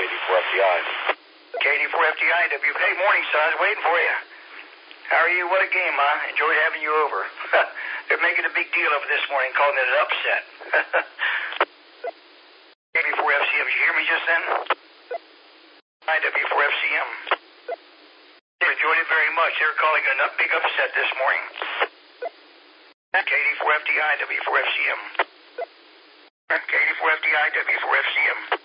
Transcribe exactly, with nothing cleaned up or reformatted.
four F T I. K D four F T I, W. Hey, morning, son. I was waiting for you. How are you? What a game, huh? Enjoyed having you over. They're making a big deal of it this morning, calling it an upset. K D four F C M, did you hear me just then? I W four F C M. They enjoyed it very much. They were calling it a big upset this morning. K D four F T I, W four F C M. K D four F T I, W four F C M.